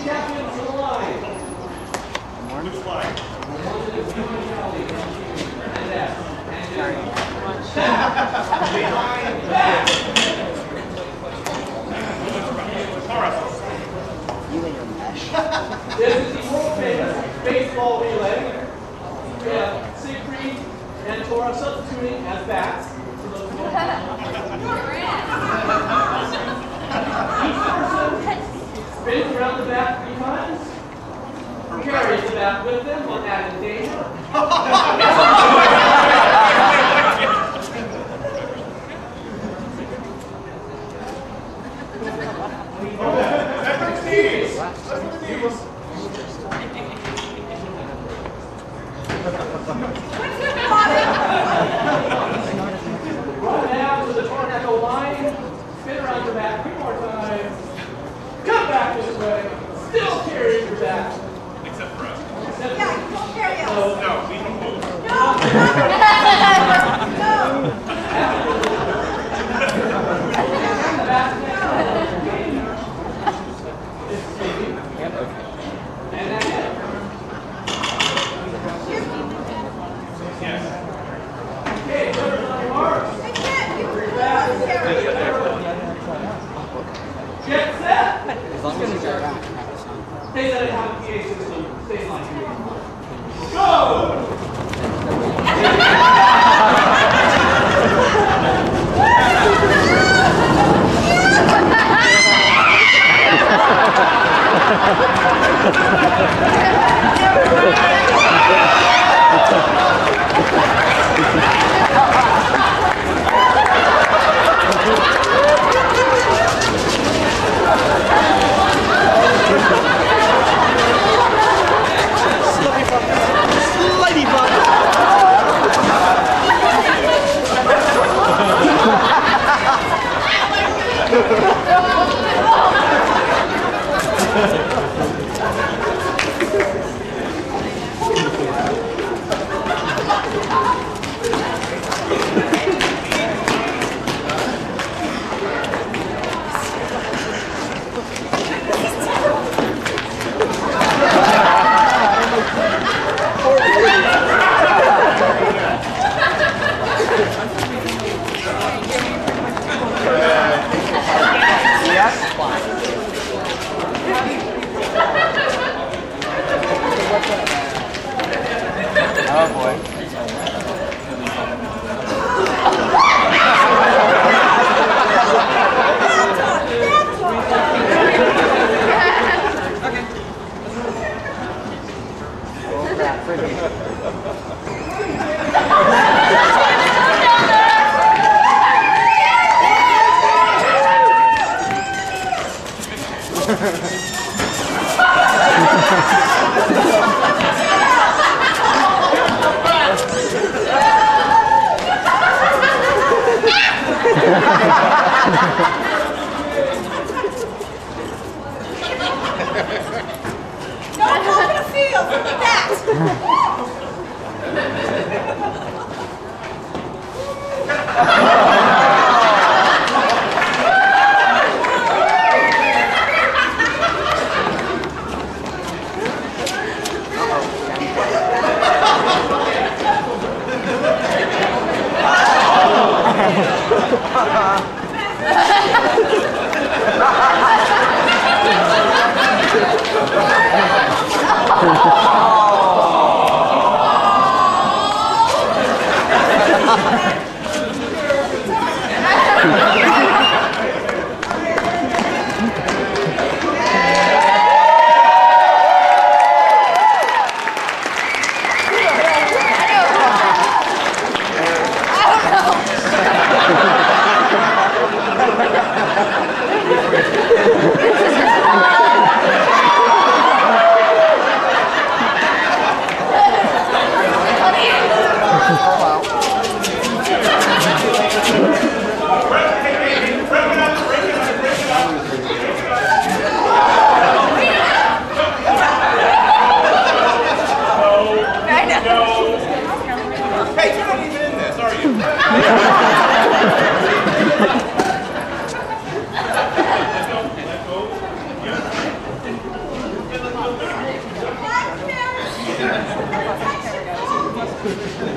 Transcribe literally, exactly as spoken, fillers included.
champions to the line. Which line? And that. And back. Behind back. You and your mesh. This is the world famous baseball relay. We have Siegfried and Tora substituting as bats. Each person spins around the bat three times, carries the bat with them when added danger. Run down to the tornado line, spin around your back three more times, come back this way, still carrying your back. Except for us. Except Yeah, you don't carry us. No, we don't move. No! No! back down. And that's it. Yes. Okay, put on your marks. I can't. You don't carry. Get set. As long as you go back, practice on. Stay set and have a P A system. Stay in line. Go! Oh boy. Don't go to the field. Look at that. Good.